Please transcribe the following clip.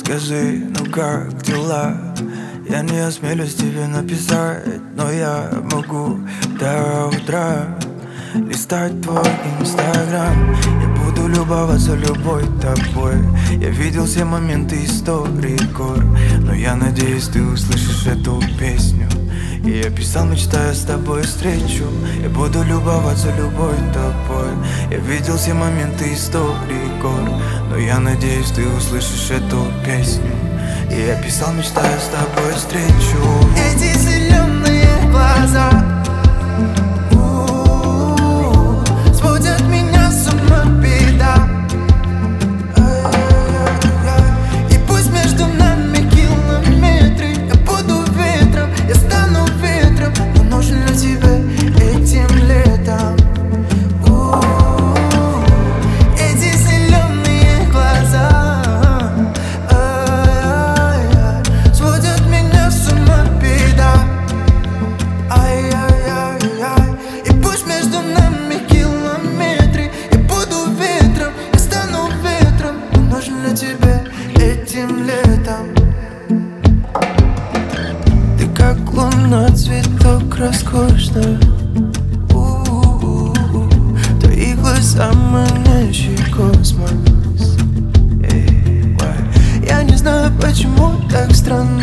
Скажи, ну как дела? Я не осмелюсь тебе написать, но я могу до утра листать твой инстаграм. Я буду любоваться любой тобой. Я видел все моменты истории гор, но я надеюсь, ты услышишь эту песню. И я писал, мечтая с тобой встречу. Я буду любоваться любой тобой. Я видел все моменты истории гор, но я надеюсь, ты услышишь эту песню. И я писал, мечтая с тобой встречу. Эти зеленые глаза сводят меня с ума, беда. И пусть между нами километры, я буду ветром, я стану ветром, но нужен ли тебе этим летом? Эти зеленые глаза сводят меня с ума, беда. И пусть между нами километры, я буду ветром, я стану ветром, но нужен ли тебе этим летом? Ты как луна, цветок роскошный. Твои глаза манящий космос. Я не знаю, почему так странно.